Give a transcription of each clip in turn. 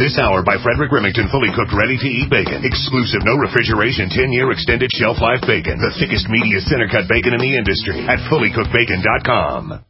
This hour by Frederick Remington, fully cooked, ready-to-eat bacon. Exclusive, no refrigeration, 10-year extended shelf life bacon. The thickest, meatiest center-cut bacon in the industry at FullyCookedBacon.com.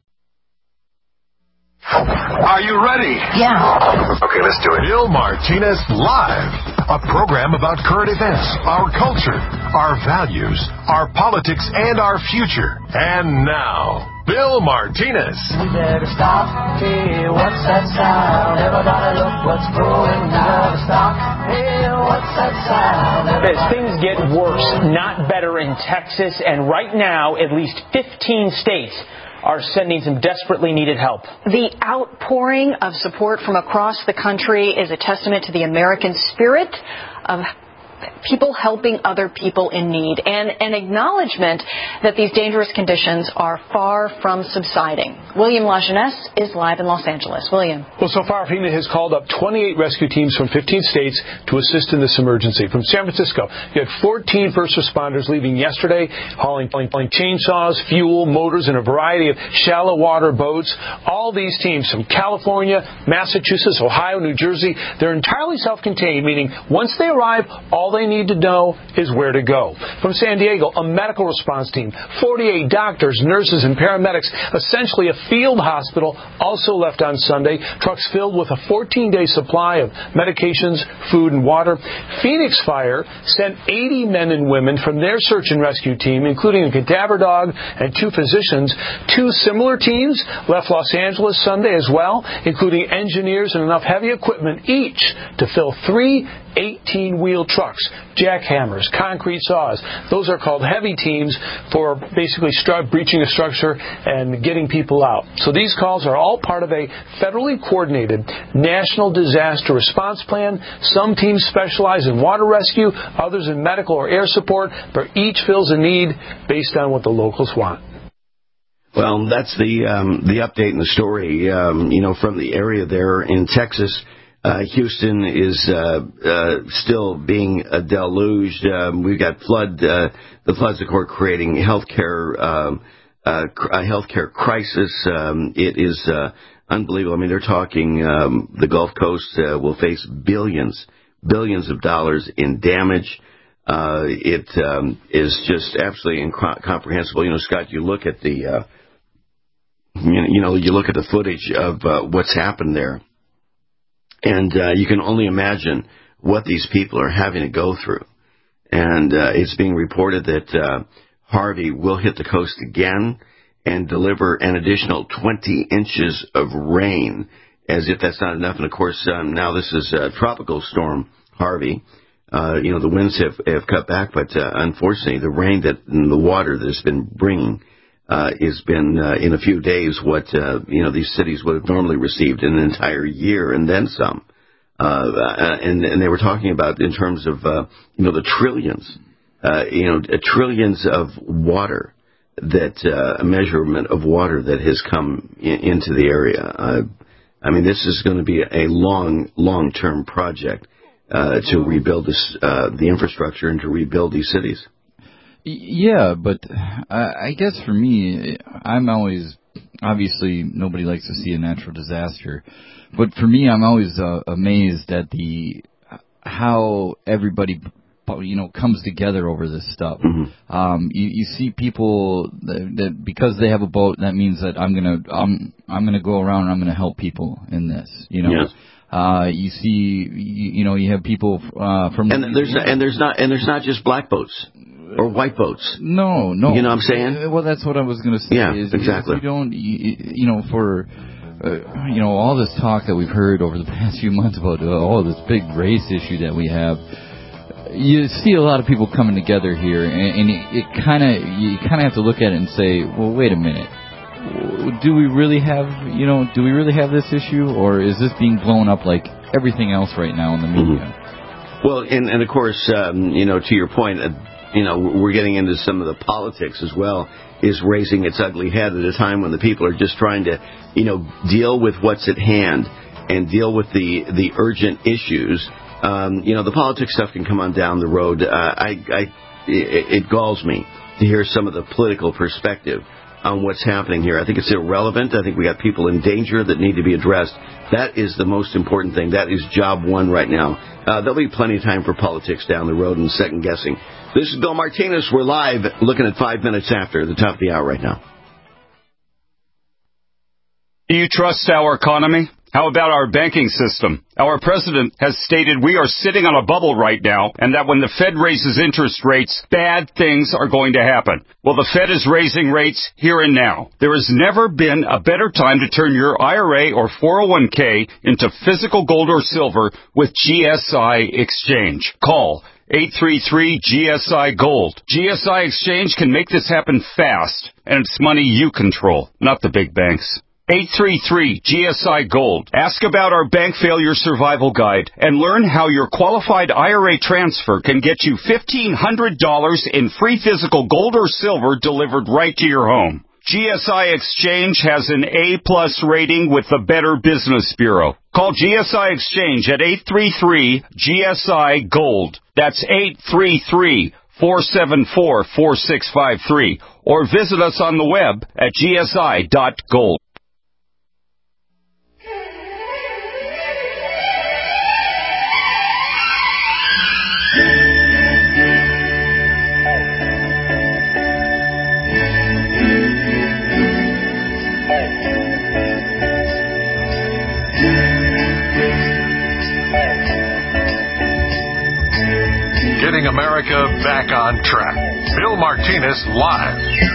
Are you ready? Yeah. Okay, let's do it. Bill Martinez Live, a program about current events, our culture, our values, our politics, and our future. And now, Bill Martinez. We better stop. Hey, what's that sound? Everybody look what's going down. Stop. Hey, what's that sound? As things get worse, not better in Texas, and right now, at least 15 states are sending some desperately needed help. The outpouring of support from across the country is a testament to the American spirit of people helping other people in need, and an acknowledgement that these dangerous conditions are far from subsiding. William Lajeunesse is live in Los Angeles. William. Well, so far, FEMA has called up 28 rescue teams from 15 states to assist in this emergency. From San Francisco, you had 14 first responders leaving yesterday, hauling chainsaws, fuel, motors, and a variety of shallow water boats. All these teams from California, Massachusetts, Ohio, New Jersey, they're entirely self-contained, meaning once they arrive, all they need to know is where to go. From San Diego, a medical response team, 48 doctors, nurses, and paramedics, essentially a field hospital, also left on Sunday. Trucks filled with a 14-day supply of medications, food, and water. Phoenix Fire sent 80 men and women from their search and rescue team, including a cadaver dog and 2 physicians. 2 similar teams left Los Angeles Sunday as well, including engineers and enough heavy equipment each to fill 3 18-wheel trucks, jackhammers, concrete saws. Those are called heavy teams for basically breaching a structure and getting people out. So these calls are all part of a federally coordinated national disaster response plan. Some teams specialize in water rescue, others in medical or air support, but each fills a need based on what the locals want. Well, that's the update in the story, from the area there in Texas. Houston is still being deluged. We've got the floods, of course, creating a healthcare crisis. It is unbelievable. I mean, they're talking the Gulf Coast will face billions of dollars in damage. It is just absolutely incomprehensible. Scott, you look at the you look at the footage of what's happened there. And you can only imagine what these people are having to go through. And it's being reported that Harvey will hit the coast again and deliver an additional 20 inches of rain, as if that's not enough. And, of course, now this is Tropical Storm Harvey. The winds have cut back, but unfortunately the rain and the water that it's been bringing has been in a few days what these cities would have normally received in an entire year and then some. And they were talking about in terms of the trillions, trillions of water a measurement of water that has come into the area. This is going to be a long-term project to rebuild the infrastructure and to rebuild these cities. Yeah, but I guess for me, I'm always, obviously nobody likes to see a natural disaster, but for me, I'm always amazed at how everybody comes together over this stuff. Mm-hmm. You see people that because they have a boat, that means that I'm gonna go around and I'm gonna help people in this. Yes. You see, you have people from there's not just black boats. Or white boats. No. You know what I'm saying? Well, that's what I was going to say. Yeah, exactly. You don't, for all this talk that we've heard over the past few months about this big race issue that we have, you see a lot of people coming together here, and you kind of have to look at it and say, well, wait a minute. Do we really have this issue, or is this being blown up like everything else right now in the media? Mm-hmm. Well, and of course, to your point, we're getting into some of the politics as well, is raising its ugly head at a time when the people are just trying to, deal with what's at hand and deal with the urgent issues. The politics stuff can come on down the road. It galls me to hear some of the political perspective on what's happening here. I think it's irrelevant. I think we got people in danger that need to be addressed. That is the most important thing. That is job one right now. There'll be plenty of time for politics down the road and second guessing. This is Bill Martinez. We're live, looking at 5 minutes after the top of the hour right now. Do you trust our economy? How about our banking system? Our president has stated we are sitting on a bubble right now, and that when the Fed raises interest rates, bad things are going to happen. Well, the Fed is raising rates here and now. There has never been a better time to turn your IRA or 401k into physical gold or silver with GSI Exchange. Call 833-GSI-GOLD. GSI Exchange can make this happen fast, and it's money you control, not the big banks. 833-GSI-GOLD. Ask about our bank failure survival guide and learn how your qualified IRA transfer can get you $1,500 in free physical gold or silver delivered right to your home. GSI Exchange has an A-plus rating with the Better Business Bureau. Call GSI Exchange at 833-GSI-GOLD. That's 833-474-4653. Or visit us on the web at gsi.gold. Getting America back on track. Bill Martinez live.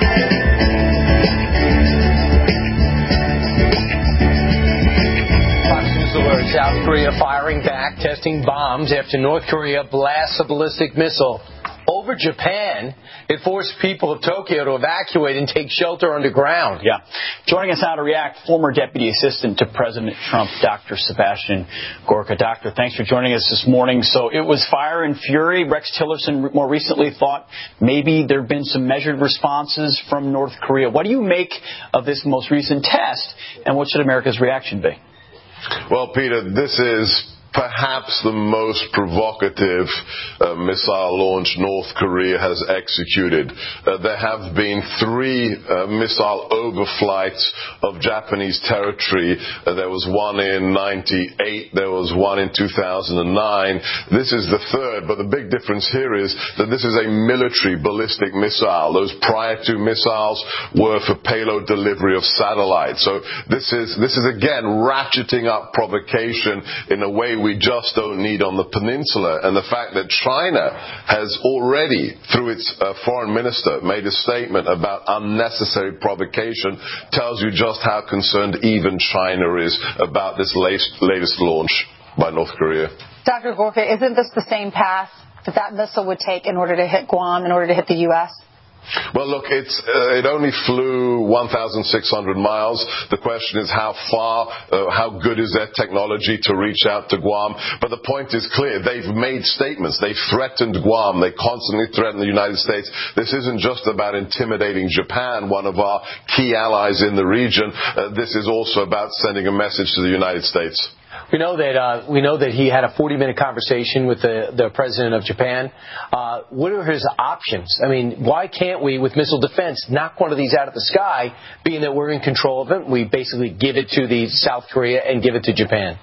Fox News alert: South Korea firing back, testing bombs after North Korea blasts a ballistic missile over Japan. It forced people of Tokyo to evacuate and take shelter underground. Yeah. Joining us now to react, former Deputy Assistant to President Trump, Dr. Sebastian Gorka. Doctor, thanks for joining us this morning. So it was fire and fury. Rex Tillerson more recently thought maybe there have been some measured responses from North Korea. What do you make of this most recent test, and what should America's reaction be? Well, Peter, this is perhaps the most provocative missile launch North Korea has executed. There have been 3 missile overflights of Japanese territory. There was one in 98. There was one in 2009. This is the 3rd, but the big difference here is that this is a military ballistic missile. Those prior 2 missiles were for payload delivery of satellites. So this is again ratcheting up provocation in a way we just don't need on the peninsula. And the fact that China has already, through its foreign minister, made a statement about unnecessary provocation tells you just how concerned even China is about this latest launch by North Korea. Dr. Gorka, isn't this the same path that missile would take in order to hit Guam, in order to hit the U.S.? Well, look, it only flew 1,600 miles. The question is how far, how good is their technology to reach out to Guam? But the point is clear. They've made statements. They've threatened Guam. They constantly threaten the United States. This isn't just about intimidating Japan, one of our key allies in the region. This is also about sending a message to the United States. We know that he had a 40-minute conversation with the president of Japan. What are his options? I mean, why can't we, with missile defense, knock one of these out of the sky, being that we're in control of it? We basically give it to South Korea and give it to Japan.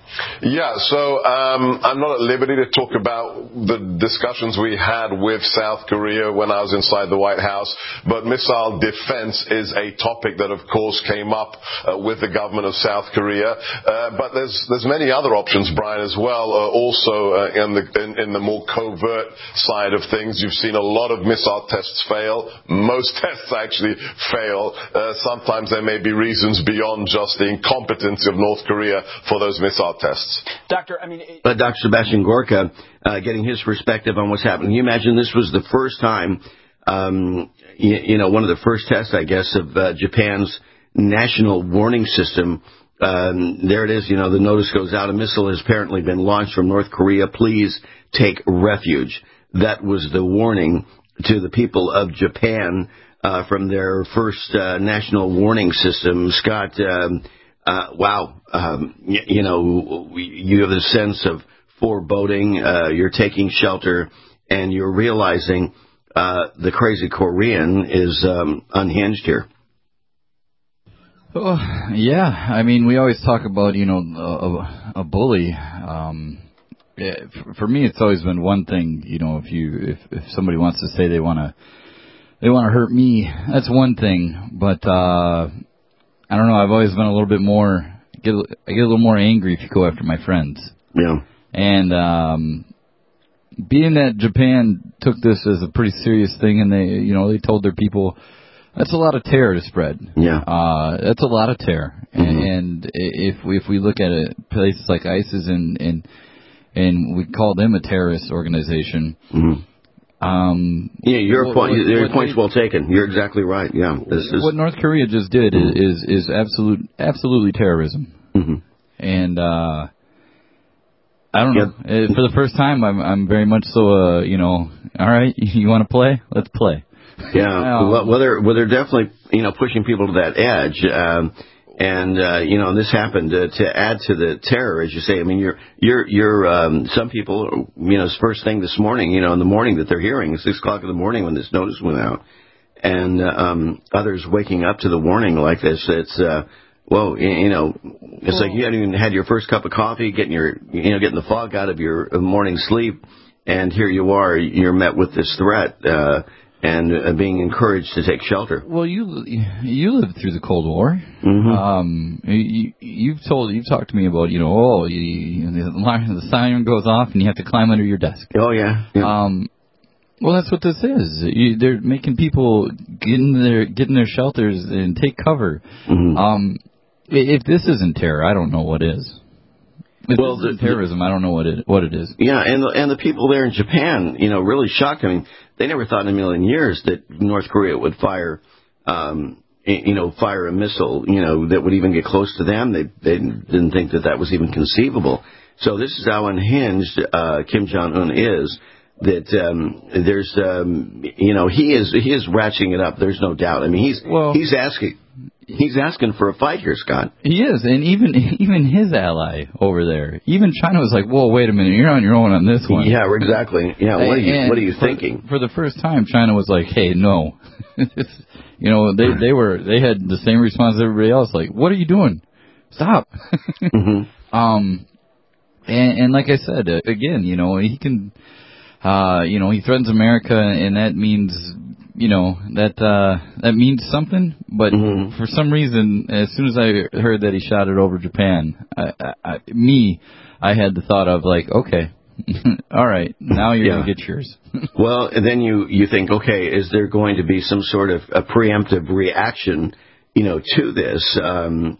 Yeah, so I'm not at liberty to talk about the discussions we had with South Korea when I was inside the White House, but missile defense is a topic that, of course, came up with the government of South Korea. But there's many other options, Brian, as well. Also, in the more covert side of things, you've seen a lot of missile tests fail. Most tests actually fail. Sometimes there may be reasons beyond just the incompetence of North Korea for those missile tests. Dr. Sebastian Gorka, getting his perspective on what's happening. Can you imagine this was the first time, one of the first tests, I guess, of Japan's national warning system. There it is, the notice goes out. A missile has apparently been launched from North Korea. Please take refuge. That was the warning to the people of Japan from their first national warning system. Scott, wow. You have a sense of foreboding. You're taking shelter, and you're realizing the crazy Korean is unhinged here. Oh, yeah. I mean, we always talk about, a bully. For me, it's always been one thing. If somebody wants to say they want to hurt me, that's one thing. But I don't know. I've always been a little bit more. I get a little more angry if you go after my friends. Yeah. And being that Japan took this as a pretty serious thing, and they told their people. That's a lot of terror to spread. Yeah. That's a lot of terror. Mm-hmm. And if we look at places like ISIS and we call them a terrorist organization. Mm-hmm. Your point's well taken. You're exactly right. Yeah. What North Korea just did is absolutely terrorism. Mm-hmm. And I don't know. For the first time, I'm very much so. All right, you want to play? Let's play. Yeah, well, they're definitely, pushing people to that edge. And this happened to add to the terror, as you say. I mean, you're some people, it's first thing this morning, in the morning that they're hearing, 6 o'clock in the morning when this notice went out. And others waking up to the warning like this. It's, it's like you hadn't even had your first cup of coffee, getting the fog out of your morning sleep. And here you are, you're met with this threat. And being encouraged to take shelter. Well, you lived through the Cold War. Mm-hmm. You've talked to me about the siren goes off and you have to climb under your desk. Oh yeah. Well, that's what this is. They're making people get in their shelters and take cover. Mm-hmm. If this isn't terror, I don't know what is. If this isn't terrorism, I don't know what it is. Yeah, and the people there in Japan, really shocked. I mean, they never thought in a million years that North Korea would fire a missile, that would even get close to them. They didn't think that was even conceivable. So this is how unhinged Kim Jong-un is. That there's, he is ratcheting it up. There's no doubt. I mean, he's asking for a fight here, Scott. He is, and even his ally over there, even China was like, "Whoa, wait a minute, you're on your own on this one." Yeah, exactly. Yeah, what are you thinking? For the first time, China was like, "Hey, no," they had the same response as everybody else, like, "What are you doing? Stop!" Mm-hmm. And like I said, again, he can, he threatens America, and that means. That means something, but mm-hmm. for some reason, as soon as I heard that he shot it over Japan, I had the thought of like, okay, all right, now you're going to get yours. Well, and then you think, okay, is there going to be some sort of a preemptive reaction, to this? And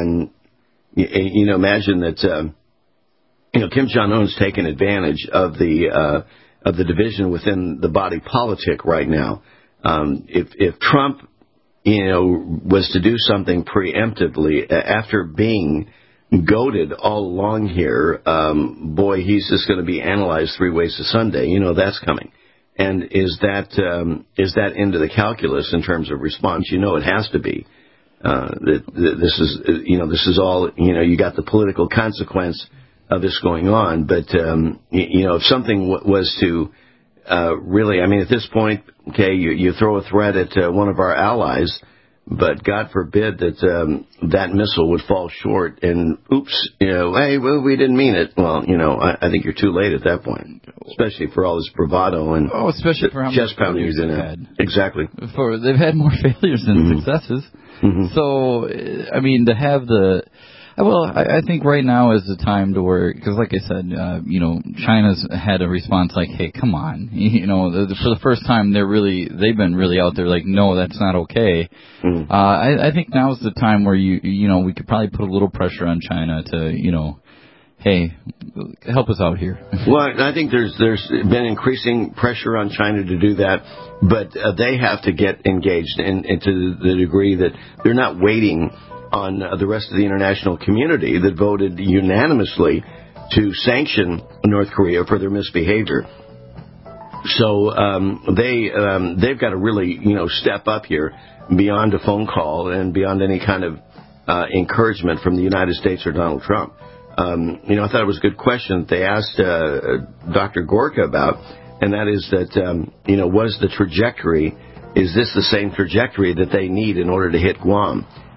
imagine that, Kim Jong-un's taken advantage of the division within the body politic right now. If Trump, was to do something preemptively after being goaded all along here, he's just going to be analyzed 3 ways to Sunday. That's coming. And is that into the calculus in terms of response? It has to be. This is all, you got the political consequence of this going on. But, if something was to really, I mean, at this point, okay, you throw a threat at one of our allies, but God forbid that that missile would fall short and, oops, hey, well, we didn't mean it. Well, I think you're too late at that point, especially for all this bravado and especially for how many chest pounding you've had. Exactly. They've had more failures than mm-hmm. successes. Mm-hmm. So, I mean, to have I think right now is the time to where, because like I said, China's had a response like, hey, come on. For the first time, they've been really out there like, no, that's not okay. Mm-hmm. I think now's the time where we could probably put a little pressure on China to, hey, help us out here. Well, I think there's been increasing pressure on China to do that, but they have to get engaged and to the degree that they're not waiting on the rest of the international community that voted unanimously to sanction North Korea for their misbehavior. So they've got to really step up here beyond a phone call and beyond any kind of encouragement from the United States or Donald Trump. I thought it was a good question that they asked Dr. Gorka about, and that is that was the trajectory, is this the same trajectory that they need in order to hit Guam?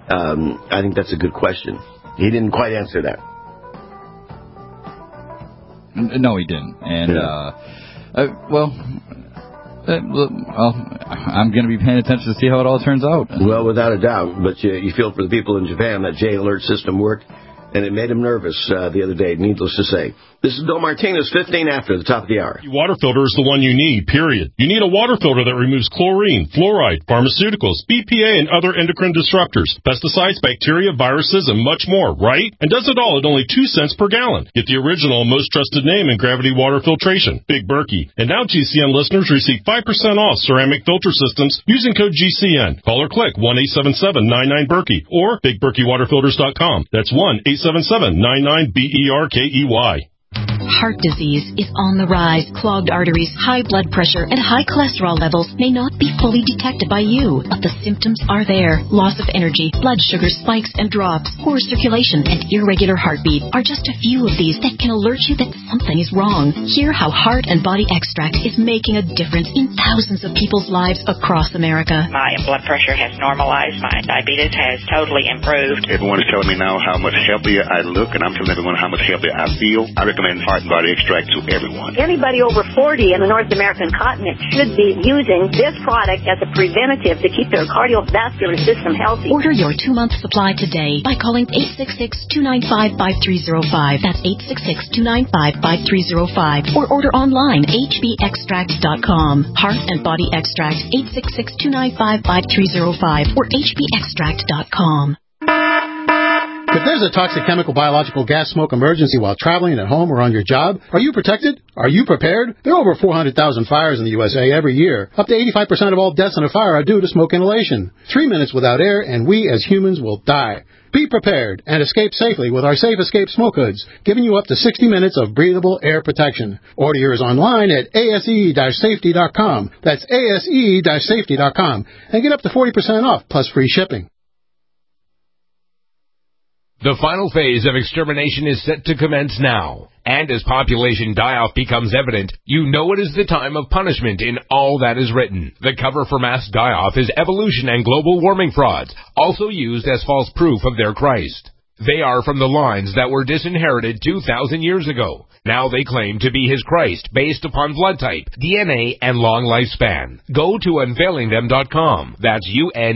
I think that's a good question. He didn't quite answer that. No, he didn't. And, I'm going to be paying attention to see how it all turns out. Well, without a doubt. But you feel for the people in Japan that J Alert system worked, and it made him nervous the other day, needless to say. This is Bill Martinez, 15 after the top of the hour. Water filter is the one you need, period. You need a water filter that removes chlorine, fluoride, pharmaceuticals, BPA, and other endocrine disruptors, pesticides, bacteria, viruses, and much more, right? And does it all at only 2 cents per gallon. Get the original, most trusted name in gravity water filtration, Big Berkey. And now GCN listeners receive 5% off ceramic filter systems using code GCN. Call or click 1-877-99-BERKEY or BigBerkeyWaterFilters.com. That's 1-877-99-BERKEY. Heart disease is on the rise. Clogged arteries, high blood pressure, and high cholesterol levels may not be fully detected by you, but the symptoms are there. Loss of energy, blood sugar spikes and drops, poor circulation, and irregular heartbeat are just a few of these that can alert you that something is wrong. Hear how Heart and Body Extract is making a difference in thousands of people's lives across America. My blood pressure has normalized. My diabetes has totally improved. Everyone is telling me now how much healthier I look, and I'm telling everyone how much healthier I feel. I recommend Heart and Body Extract to everyone. Anybody over 40 in the North American continent should be using this product as a preventative to keep their cardiovascular system healthy. Order your 2-month supply today by calling 866-295-5305. That's 866-295-5305. Or order online, hbextract.com. Heart and Body Extract, 866-295-5305 or hbextract.com. If there's a toxic chemical, biological, gas, smoke emergency while traveling at home or on your job, are you protected? Are you prepared? There are over 400,000 fires in the USA every year. Up to 85% of all deaths in a fire are due to smoke inhalation. 3 minutes without air, and we as humans will die. Be prepared and escape safely with our Safe Escape Smoke Hoods, giving you up to 60 minutes of breathable air protection. Order yours online at ase-safety.com. That's ase-safety.com. And get up to 40% off, plus free shipping. The final phase of extermination is set to commence now. And as population die-off becomes evident, you know it is the time of punishment in all that is written. The cover for mass die-off is evolution and global warming frauds, also used as false proof of their Christ. They are from the lines that were disinherited 2,000 years ago. Now they claim to be his Christ based upon blood type, DNA, and long lifespan. Go to unveilingthem.com. That's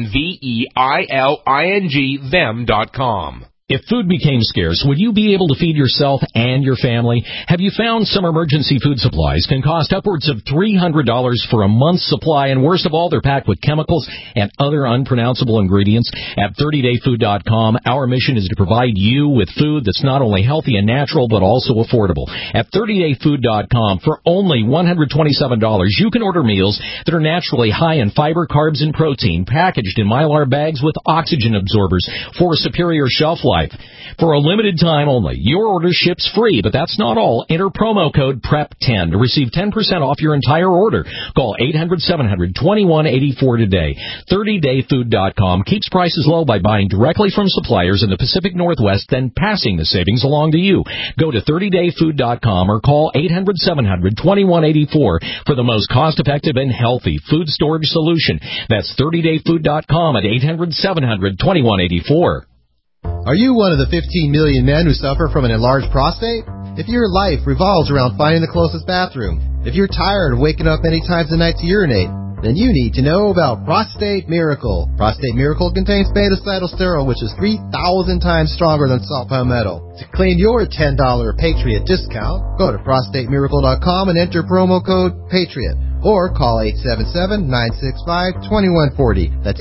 UNVEILING them.com. If food became scarce, would you be able to feed yourself and your family? Have you found some emergency food supplies can cost upwards of $300 for a month's supply, and worst of all, they're packed with chemicals and other unpronounceable ingredients? At 30dayfood.com, our mission is to provide you with food that's not only healthy and natural, but also affordable. At 30dayfood.com, for only $127, you can order meals that are naturally high in fiber, carbs, and protein, packaged in Mylar bags with oxygen absorbers for superior shelf life. For a limited time only, your order ships free, but that's not all. Enter promo code PREP10 to receive 10% off your entire order. Call 800-700-2184 today. 30dayfood.com keeps prices low by buying directly from suppliers in the Pacific Northwest, then passing the savings along to you. Go to 30dayfood.com or call 800-700-2184 for the most cost-effective and healthy food storage solution. That's 30dayfood.com at 800-700-2184. Are you one of the 15 million men who suffer from an enlarged prostate? If your life revolves around finding the closest bathroom, if you're tired of waking up many times a night to urinate, then you need to know about Prostate Miracle. Prostate Miracle contains beta-cytosterol, which is 3,000 times stronger than salt palmetto. To claim your $10 Patriot discount, go to prostatemiracle.com and enter promo code PATRIOT. Or call 877-965-2140. That's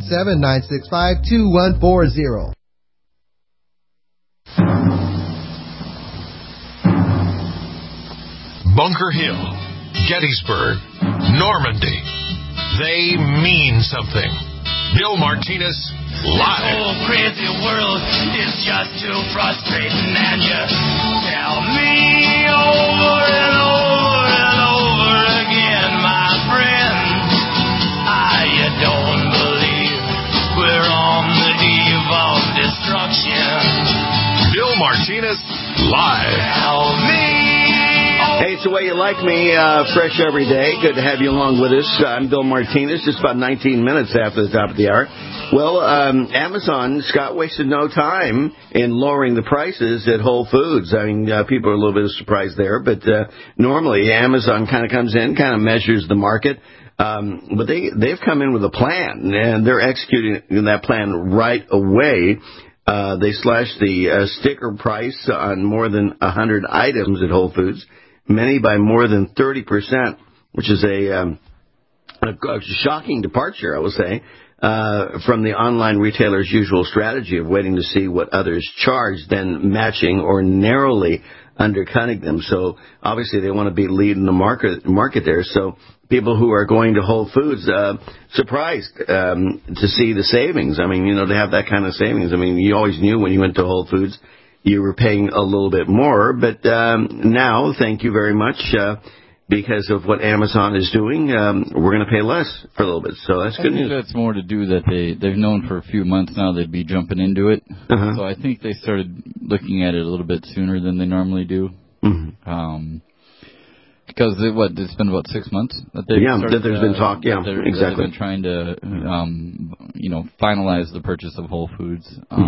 877-965-2140. Bunker Hill, Gettysburg, Normandy. They mean something. Bill Martinez, live. This whole crazy world is just too frustrating, and you tell me over and over and over again, my friend, you don't believe we're on the eve of destruction. Bill Martinez, live. Tell me. Hey, it's the way you like me, fresh every day. Good to have you along with us. I'm Bill Martinez, just about 19 minutes after the top of the hour. Well, Amazon, Scott, wasted no time in lowering the prices at Whole Foods. I mean, people are a little bit surprised there, but normally Amazon kind of comes in, kind of measures the market. But they've come in with a plan, and they're executing that plan right away. They slashed the sticker price on more than 100 items at Whole Foods, many by more than 30%, which is a shocking departure, I will say, from the online retailer's usual strategy of waiting to see what others charge, then matching or narrowly undercutting them. So obviously they want to be leading the market there. So people who are going to Whole Foods surprised to see the savings. I mean, to have that kind of savings. I mean, you always knew when you went to Whole Foods you were paying a little bit more, but now, thank you very much, because of what Amazon is doing, we're going to pay less for a little bit. So that's good news. I think that's more to do that they've known for a few months now they'd be jumping into it. Uh-huh. So I think they started looking at it a little bit sooner than they normally do. Mm-hmm. Because it's been about 6 months that they've started, that there's been talk. Yeah, that exactly. They've been trying to, finalize the purchase of Whole Foods.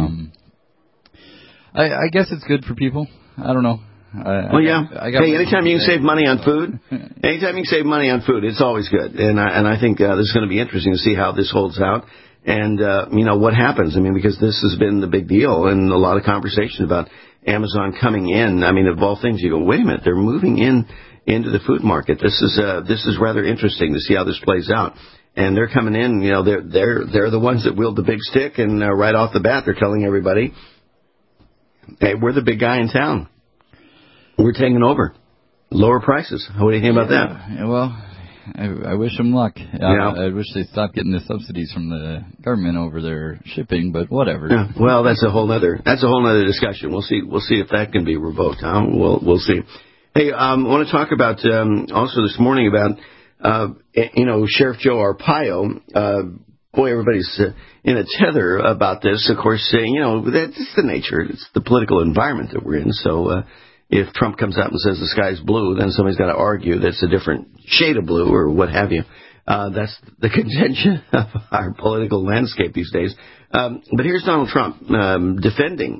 I guess it's good for people. I don't know. Anytime you can save money on food, it's always good. And I think this is going to be interesting to see how this holds out and, what happens. I mean, because this has been the big deal and a lot of conversation about Amazon coming in. I mean, of all things, you go, wait a minute, they're moving into the food market. This is rather interesting to see how this plays out. And they're coming in, they're the ones that wield the big stick, and right off the bat, they're telling everybody, hey, we're the big guy in town. We're taking over. Lower prices. What do you think about that? Yeah, well, I wish them luck. I wish they stopped getting the subsidies from the government over their shipping, but whatever. Yeah, well, that's a whole other discussion. We'll see if that can be revoked. Huh? We'll see. Hey, I want to talk about also this morning about Sheriff Joe Arpaio. Boy, everybody's in a tether about this. Of course, that's the nature. It's the political environment that we're in. So if Trump comes out and says the sky's blue, then somebody's got to argue that it's a different shade of blue or what have you. That's the contention of our political landscape these days. But here's Donald Trump defending,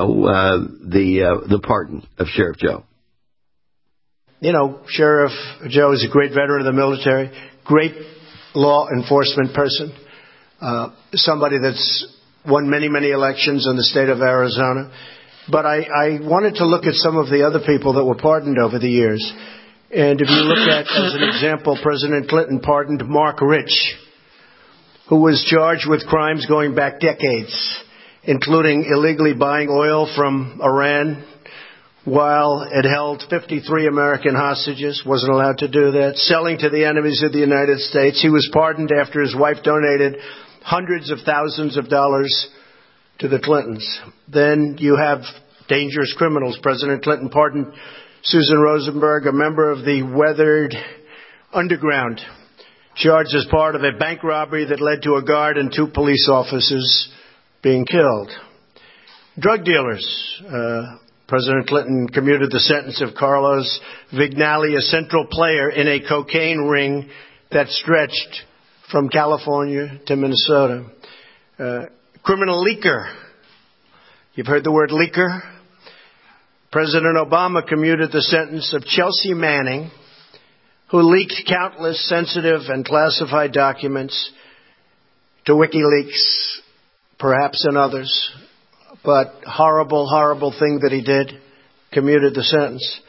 the pardon of Sheriff Joe. Sheriff Joe is a great veteran of the military, great law enforcement person. Somebody that's won many, many elections in the state of Arizona. But I wanted to look at some of the other people that were pardoned over the years. And if you look at, as an example, President Clinton pardoned Mark Rich, who was charged with crimes going back decades, including illegally buying oil from Iran while it held 53 American hostages, wasn't allowed to do that, selling to the enemies of the United States. He was pardoned after his wife donated hundreds of thousands of dollars to the Clintons. Then you have dangerous criminals. President Clinton pardoned Susan Rosenberg, a member of the Weathered Underground, charged as part of a bank robbery that led to a guard and 2 police officers being killed. Drug dealers. President Clinton commuted the sentence of Carlos Vignali, a central player in a cocaine ring that stretched from California to Minnesota. Criminal leaker. You've heard the word leaker? President Obama commuted the sentence of Chelsea Manning, who leaked countless sensitive and classified documents to WikiLeaks, perhaps and others. But horrible, horrible thing that he did, commuted the sentence,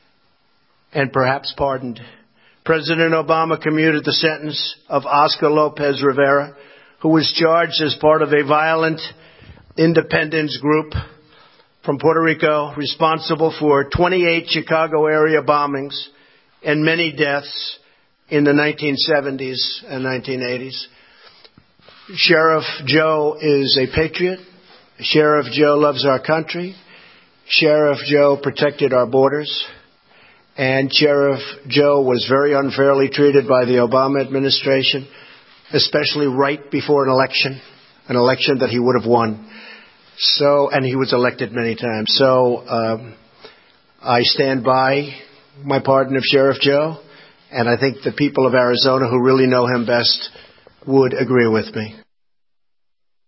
and perhaps pardoned. President Obama commuted the sentence of Oscar Lopez Rivera, who was charged as part of a violent independence group from Puerto Rico responsible for 28 Chicago area bombings and many deaths in the 1970s and 1980s. Sheriff Joe is a patriot. Sheriff Joe loves our country. Sheriff Joe protected our borders. And Sheriff Joe was very unfairly treated by the Obama administration, especially right before an election that he would have won. And he was elected many times. So I stand by my pardon of Sheriff Joe, and I think the people of Arizona who really know him best would agree with me.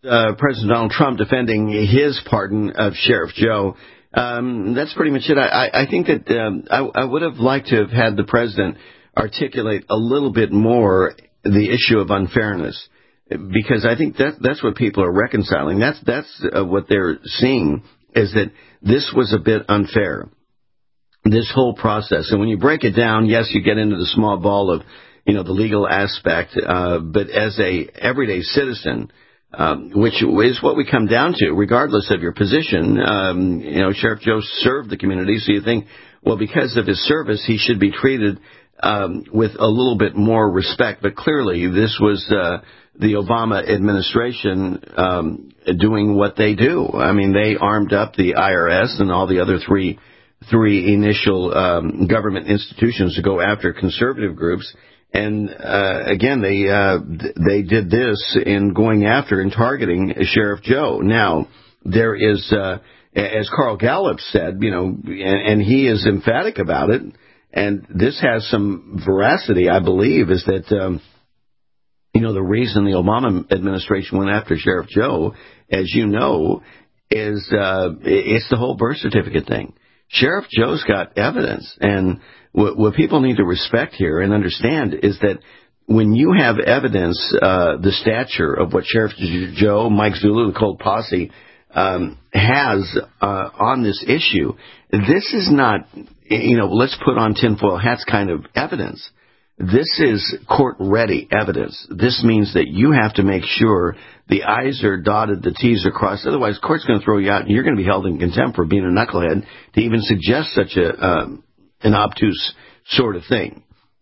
President Donald Trump defending his pardon of Sheriff Joe. That's pretty much it. I think that I would have liked to have had the president articulate a little bit more the issue of unfairness, because I think that's what people are reconciling. That's what they're seeing, is that this was a bit unfair, this whole process. And when you break it down, yes, you get into the small ball of, the legal aspect, but as a everyday citizen, which is what we come down to, regardless of your position. Sheriff Joe served the community, so you think, well, because of his service, he should be treated with a little bit more respect. But clearly, this was the Obama administration doing what they do. I mean, they armed up the IRS and all the other three initial government institutions to go after conservative groups. And again, they did this in going after and targeting Sheriff Joe. Now, there is, as Carl Gallup said, and he is emphatic about it, and this has some veracity, I believe, is that, the reason the Obama administration went after Sheriff Joe, as you know, is it's the whole birth certificate thing. Sheriff Joe's got evidence, and what people need to respect here and understand is that when you have evidence, the stature of what Sheriff Joe, Mike Zulu, the Cold Posse, has on this issue, this is not, let's put on tinfoil hats kind of evidence. This is court-ready evidence. This means that you have to make sure the I's are dotted, the T's are crossed. Otherwise, the court's going to throw you out, and you're going to be held in contempt for being a knucklehead to even suggest such an obtuse sort of thing.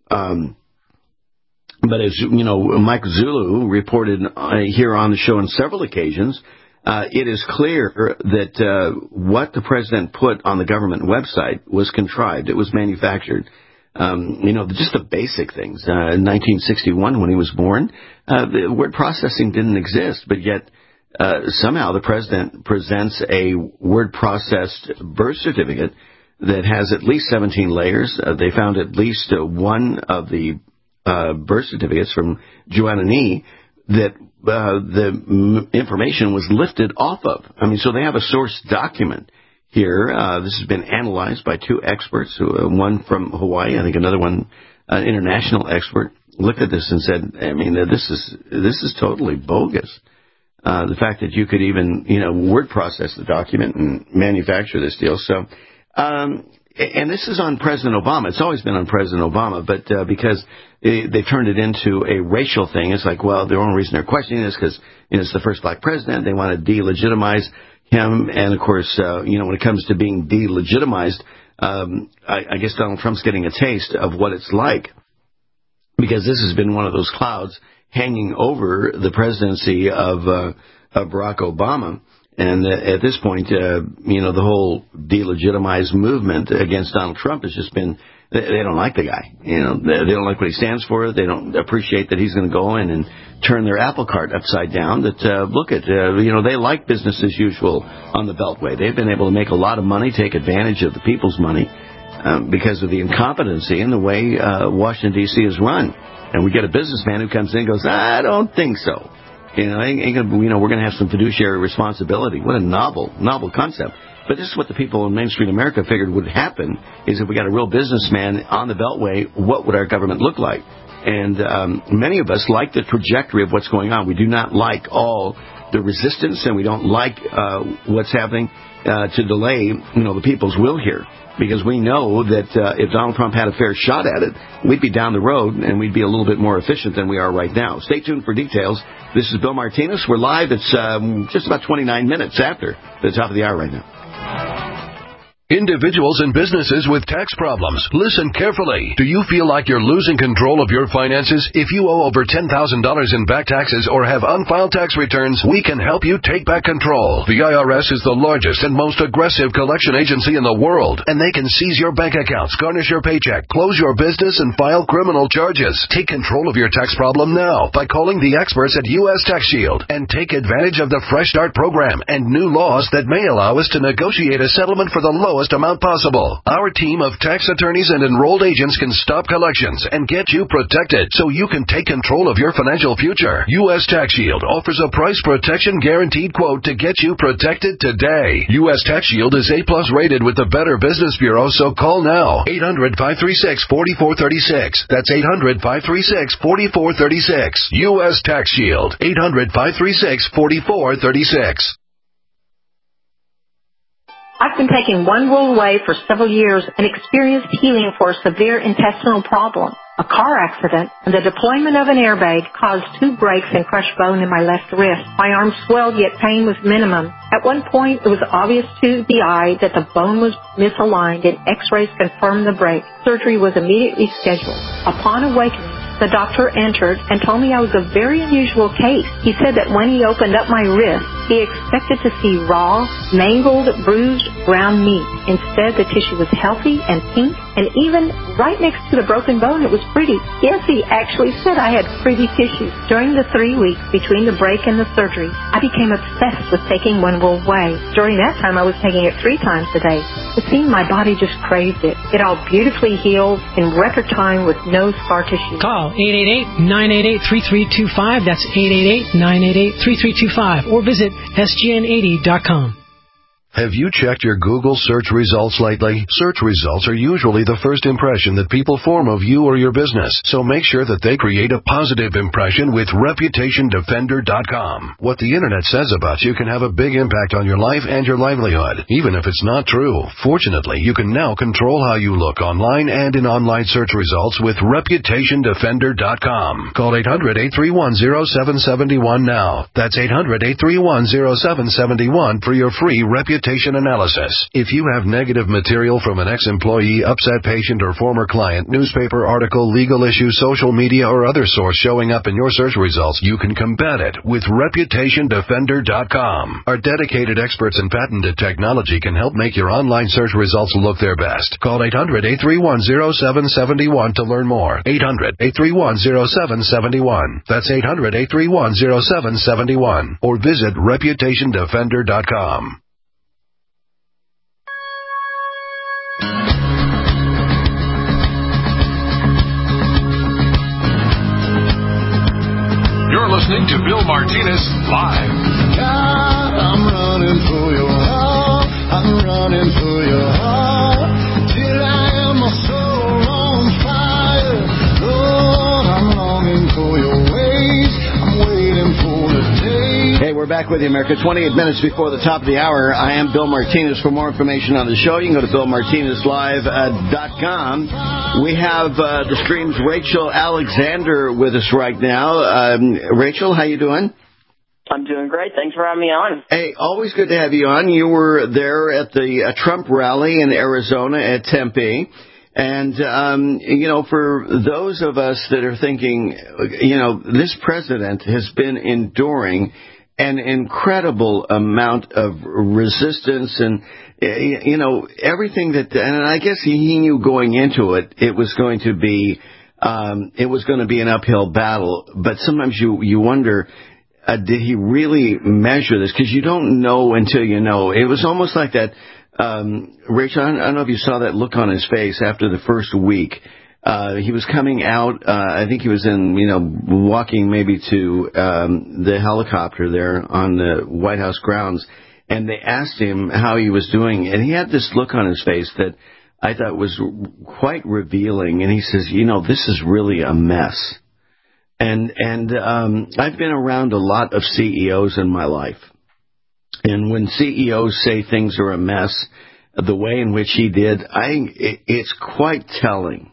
But as Mike Zulu reported here on the show on several occasions, it is clear that what the president put on the government website was contrived. It was manufactured. Just the basic things. In 1961, when he was born, the word processing didn't exist, but yet somehow the president presents a word-processed birth certificate that has at least 17 layers. They found at least one of the birth certificates from Joanna Nee that the information was lifted off of. So they have a source document here. This has been analyzed by two experts, one from Hawaii, I think another one, an international expert, looked at this and said, this is totally bogus. The fact that you could even, word process the document and manufacture this deal. So, and this is on President Obama. It's always been on President Obama, but because they turned it into a racial thing, it's like, well, the only reason they're questioning this because it's the first black president. They want to delegitimize him. And, of course, when it comes to being delegitimized, I guess Donald Trump's getting a taste of what it's like, because this has been one of those clouds hanging over the presidency of Barack Obama. And at this point, the whole delegitimized movement against Donald Trump has just been, they don't like the guy. They don't like what he stands for. They don't appreciate that he's going to go in and turn their apple cart upside down. That they like business as usual on the Beltway. They've been able to make a lot of money, take advantage of the people's money because of the incompetency in the way Washington, D.C. is run. And we get a businessman who comes in and goes, I don't think so. We're going to have some fiduciary responsibility. What a novel concept. But this is what the people in Main Street America figured would happen, is if we got a real businessman on the Beltway, what would our government look like? And many of us like the trajectory of what's going on. We do not like all the resistance, and we don't like what's happening to delay, the people's will here. Because we know that if Donald Trump had a fair shot at it, we'd be down the road and we'd be a little bit more efficient than we are right now. Stay tuned for details. This is Bill Martinez. We're live. It's just about 29 minutes after the top of the hour right now. Individuals and businesses with tax problems, listen carefully. Do you feel like you're losing control of your finances? If you owe over $10,000 in back taxes or have unfiled tax returns, we can help you take back control. The IRS is the largest and most aggressive collection agency in the world, and they can seize your bank accounts, garnish your paycheck, close your business, and file criminal charges. Take control of your tax problem now by calling the experts at U.S. Tax Shield and take advantage of the Fresh Start program and new laws that may allow us to negotiate a settlement for the lowest lowest amount possible. Our team of tax attorneys and enrolled agents can stop collections and get you protected so you can take control of your financial future. U.S. Tax Shield offers a price protection guaranteed quote to get you protected today. U.S. Tax Shield is A+ rated with the Better Business Bureau, so call now. 800-536-4436. That's 800-536-4436. U.S. Tax Shield. 800-536-4436. I've been taking One World Away for several years and experienced healing for a severe intestinal problem. A car accident and the deployment of an airbag caused 2 breaks and crushed bone in my left wrist. My arm swelled, yet pain was minimum. At one point, it was obvious to the eye that the bone was misaligned, and X-rays confirmed the break. Surgery was immediately scheduled. Upon awakening, the doctor entered and told me I was a very unusual case. He said that when he opened up my wrist, he expected to see raw, mangled, bruised, brown meat. Instead, the tissue was healthy and pink, and even right next to the broken bone, it was pretty. Yes, he actually said I had pretty tissue. During the 3 weeks between the break and the surgery, I became obsessed with taking One World Away. During that time, I was taking it 3 times a day. It seemed my body just craved it. It all beautifully healed in record time with no scar tissue. Call 888-988-3325. That's 888-988-3325. Or visit SGN80.com. Have you checked your Google search results lately? Search results are usually the first impression that people form of you or your business, so make sure that they create a positive impression with ReputationDefender.com. What the Internet says about you can have a big impact on your life and your livelihood, even if it's not true. Fortunately, you can now control how you look online and in online search results with ReputationDefender.com. Call 800-831-0771 now. That's 800-831-0771 for your free reputation analysis. If you have negative material from an ex-employee, upset patient, or former client, newspaper article, legal issue, social media, or other source showing up in your search results, you can combat it with ReputationDefender.com. Our dedicated experts in patented technology can help make your online search results look their best. Call 800-831-0771 to learn more. 800-831-0771. That's 800-831-0771. Or visit ReputationDefender.com. You're listening to Bill Martinez Live. God, I'm running for your heart. I'm running for your heart. Till I am a soul on fire. Lord, I'm longing for your ways. I'm waiting for the day. Hey, we're back with you, America. 28 minutes before the top of the hour. I am Bill Martinez. For more information on the show, you can go to BillMartinezLive.com. We have the stream's Rachel Alexander with us right now. Rachel, how you doing? I'm doing great. Thanks for having me on. Hey, always good to have you on. You were there at the Trump rally in Arizona at Tempe. And, for those of us that are thinking, this president has been enduring an incredible amount of resistance and, everything that, and I guess he knew going into it, it was going to be an uphill battle. But sometimes you wonder, did he really measure this? Because you don't know until you know. It was almost like that. Rachel, I don't know if you saw that look on his face after the first week. He was coming out, I think he was walking maybe to the helicopter there on the White House grounds, and they asked him how he was doing, and he had this look on his face that I thought was quite revealing, and he says, this is really a mess. And I've been around a lot of CEOs in my life. And when CEOs say things are a mess, the way in which he did, it's quite telling.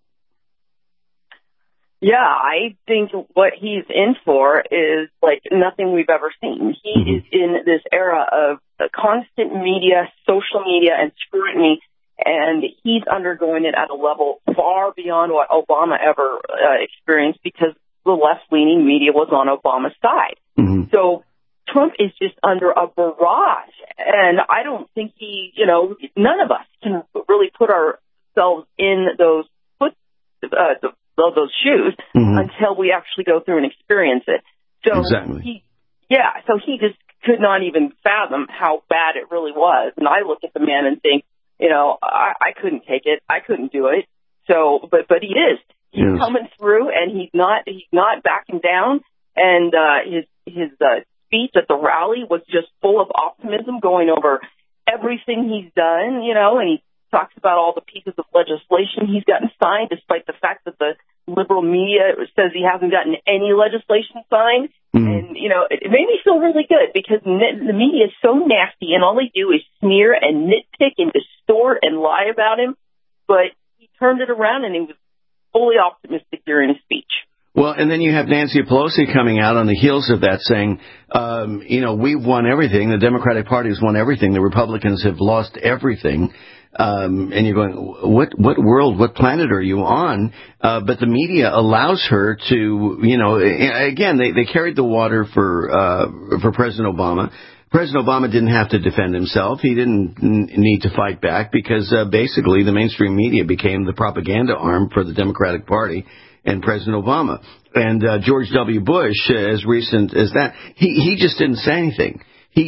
Yeah, I think what he's in for is like nothing we've ever seen. He is in this era of constant media, social media, and scrutiny, and he's undergoing it at a level far beyond what Obama ever experienced because the left-leaning media was on Obama's side. Mm-hmm. So Trump is just under a barrage, and I don't think none of us can really put ourselves in those those shoes until we actually go through and experience it. So exactly. So he just could not even fathom how bad it really was. And I look at the man and think, I couldn't take it. I couldn't do it. So, but he is. He's coming through, and he's not backing down. And his speech at the rally was just full of optimism, going over everything he's done, and he talks about all the pieces of legislation he's gotten signed, despite the fact that the liberal media says he hasn't gotten any legislation signed. And, it made me feel really good, because the media is so nasty, and all they do is smear and nitpick and distort and lie about him. But he turned it around, and he was fully optimistic during his speech. Well, and then you have Nancy Pelosi coming out on the heels of that saying, we've won everything. The Democratic Party has won everything. The Republicans have lost everything. And you're going, what world, what planet are you on? But the media allows her to, again, they carried the water for President Obama. President Obama didn't have to defend himself. He didn't need to fight back, because basically the mainstream media became the propaganda arm for the Democratic Party and President Obama. And George W. Bush, as recent as that, he just didn't say anything.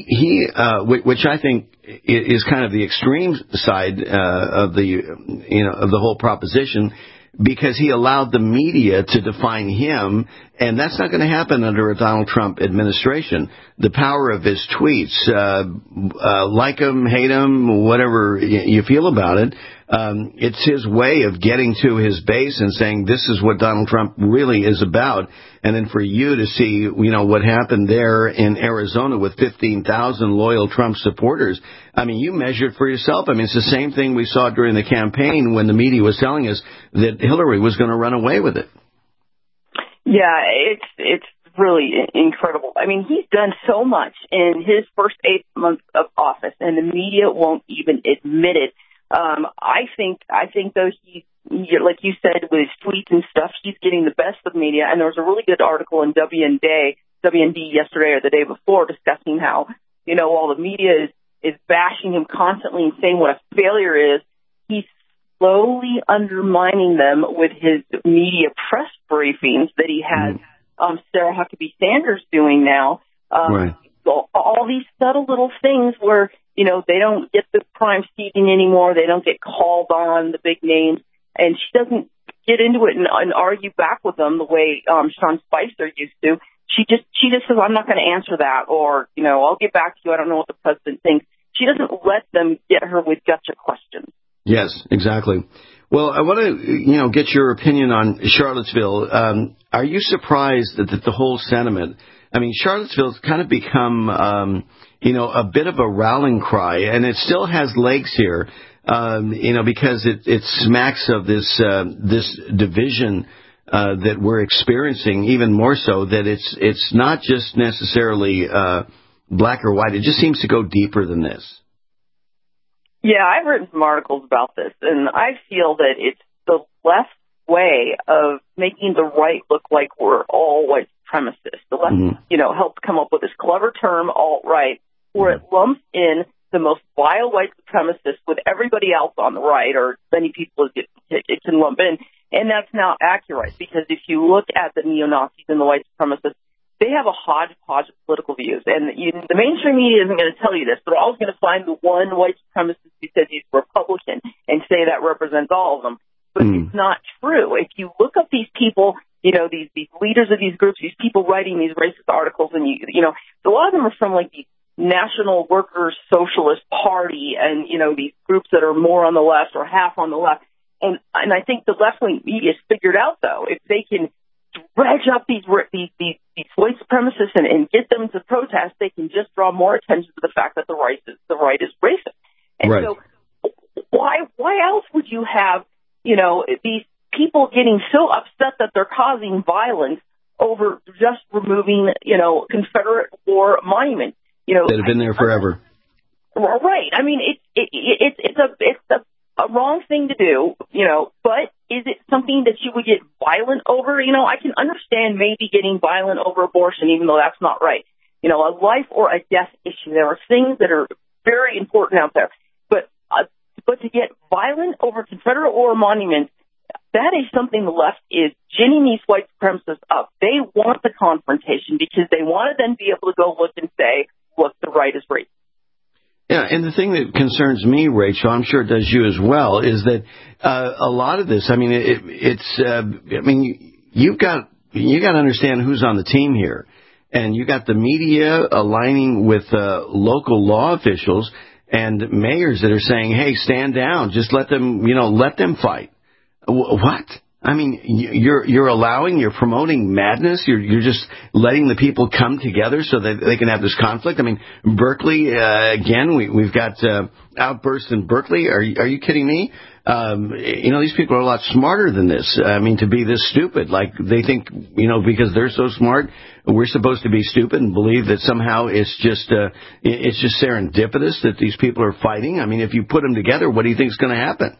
Which I think is kind of the extreme side of the whole proposition, because he allowed the media to define him, and that's not going to happen under a Donald Trump administration. The power of his tweets, like him, hate him, whatever you feel about it, it's his way of getting to his base and saying this is what Donald Trump really is about. And then for you to see, what happened there in Arizona with 15,000 loyal Trump supporters. I mean, you measured for yourself. I mean, it's the same thing we saw during the campaign when the media was telling us that Hillary was going to run away with it. Yeah, it's really incredible. I mean, he's done so much in his first 8 months of office, and the media won't even admit it. I think though like you said, with his tweets and stuff, he's getting the best of media. And there was a really good article in WND yesterday or the day before discussing how, all the media is bashing him constantly and saying what a failure is. He's slowly undermining them with his media press briefings that he has Sarah Huckabee Sanders doing now. Right. All these subtle little things where, they don't get the prime seating anymore. They don't get called on, the big names. And she doesn't get into it and argue back with them the way Sean Spicer used to. She just says, I'm not going to answer that, or, I'll get back to you. I don't know what the president thinks. She doesn't let them get her with gotcha questions. Yes, exactly. Well, I want to, get your opinion on Charlottesville. Are you surprised that the whole sentiment, I mean, Charlottesville's kind of become, a bit of a rallying cry, and it still has legs here, because it smacks of this division that we're experiencing, even more so that it's not just necessarily black or white. It just seems to go deeper than this. Yeah, I've written some articles about this, and I feel that it's the left way of making the right look like we're all white supremacists. The left, helped come up with this clever term, alt-right, where it lumps in the most vile white supremacists with everybody else on the right, or many people it can lump in. And that's not accurate, because if you look at the neo-Nazis and the white supremacists, they have a hodgepodge of political views. And the mainstream media isn't going to tell you this, but they're always going to find the one white supremacist who says he's Republican and say that represents all of them. But it's not true. If you look up these people, these leaders of these groups, these people writing these racist articles, and a lot of them are from like the National Workers Socialist Party and, these groups that are more on the left or half on the left. And I think the left-wing media has figured out, though, if they can dredge up these white supremacists and get them to protest, they can just draw more attention to the fact that the right is racist. And so why else would you have, these people getting so upset that they're causing violence over just removing, Confederate war monuments? That have been there forever. Right. I mean, it's a wrong thing to do, but is it something that you would get violent over? I can understand maybe getting violent over abortion, even though that's not right. A life or a death issue. There are things that are very important out there. But to get violent over Confederate war monuments, that is something the left is ginning these white supremacists up. They want the confrontation because they want to then be able to go look and say, look, the right is racist. Yeah, and the thing that concerns me, Rachel, I'm sure it does you as well, is that a lot of this, I mean, you've got to understand who's on the team here. And you got the media aligning with local law officials and mayors that are saying, hey, stand down, just let them fight. What? I mean, you're promoting madness. You're just letting the people come together so that they can have this conflict. I mean, Berkeley, again, we've got outbursts in Berkeley. Are you kidding me? These people are a lot smarter than this. I mean, to be this stupid, like they think, because they're so smart, we're supposed to be stupid and believe that somehow it's just serendipitous that these people are fighting. I mean, if you put them together, what do you think is going to happen?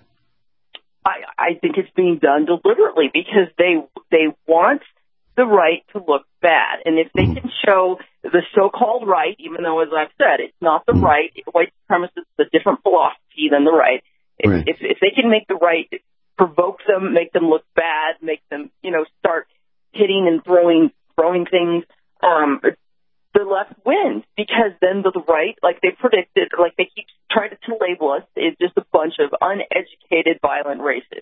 I think it's being done deliberately because they want the right to look bad. And if they can show the so-called right, even though, as I've said, it's not the right, white supremacists is a different philosophy than the right. If they can make the right, provoke them, make them look bad, make them, start hitting and throwing things, the left wins, because then the right, like they predicted, like they keep trying to label us, is just a bunch of uneducated, violent racists.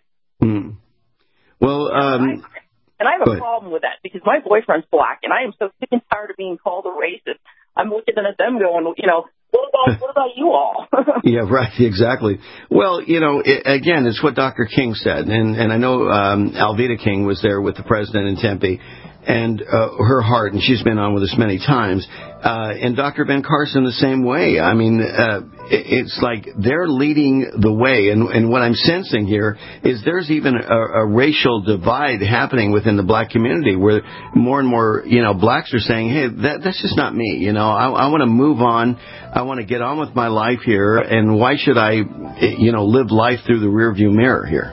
Well, and I have a problem with that because my boyfriend's black, and I am so sick and tired of being called a racist. I'm looking at them going, what about you all? Yeah, right, exactly. Well, again, it's what Dr. King said, and I know Alveda King was there with the president in Tempe, and her heart, and she's been on with us many times, and Dr. Ben Carson the same way. I mean, it's like they're leading the way, and what I'm sensing here is there's even a racial divide happening within the black community where more and more, blacks are saying, hey, that's just not me, I want to move on, I want to get on with my life here, and why should I, live life through the rearview mirror here?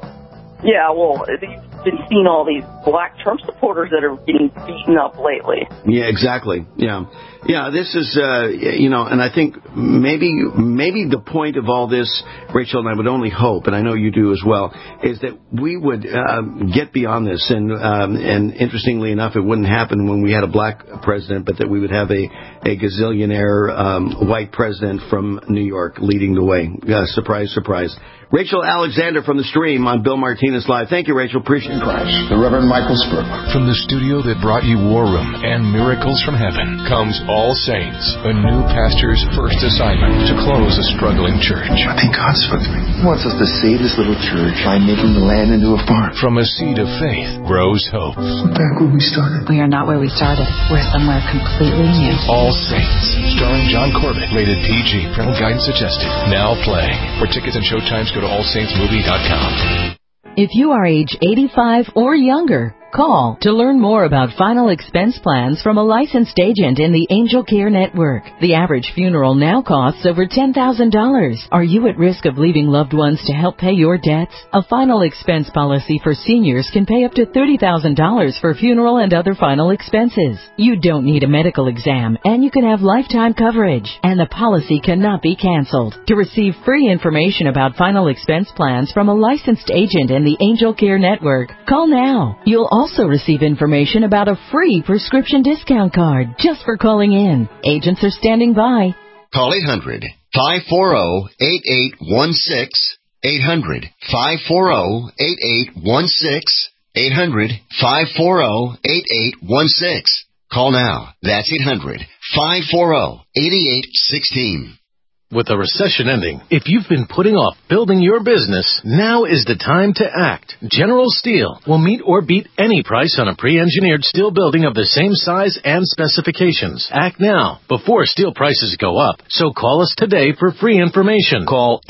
Yeah, well, you've been seeing all these black Trump supporters that are getting beaten up lately. Yeah, exactly. Yeah. This is, and I think maybe the point of all this, Rachel, and I would only hope, and I know you do as well, is that we would get beyond this. And interestingly enough, it wouldn't happen when we had a black president, but that we would have a gazillionaire white president from New York leading the way. Surprise, surprise. Rachel Alexander from The Stream on Bill Martinez Live. Thank you, Rachel. Appreciate it. The Reverend Michael Spurlock. From the studio that brought you War Room and Miracles from Heaven comes All Saints, a new pastor's first assignment to close a struggling church. I think God spoke to me. He wants us to save this little church by making the land into a farm. From a seed of faith grows hope. We're back where we started. We are not where we started. We're somewhere completely new. All Saints, starring John Corbett. Rated PG. Parental guidance suggested. Now playing. For tickets and showtimes, go to allsaintsmovie.com. If you are age 85 or younger, call to learn more about final expense plans from a licensed agent in the Angel Care Network. The average funeral now costs over $10,000. Are you at risk of leaving loved ones to help pay your debts? A final expense policy for seniors can pay up to $30,000 for funeral and other final expenses. You don't need a medical exam, and you can have lifetime coverage, and the policy cannot be canceled. To receive free information about final expense plans from a licensed agent in the Angel Care Network, call now. You'll also receive information about a free prescription discount card just for calling in. Agents are standing by. Call 800-540-8816. 800-540-8816. 800-540-8816. Call now. That's 800-540-8816. With the recession ending, if you've been putting off building your business, now is the time to act. General Steel will meet or beat any price on a pre-engineered steel building of the same size and specifications. Act now, before steel prices go up. So call us today for free information. Call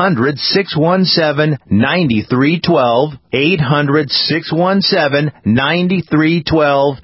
800-617-9312. 800-617-9312.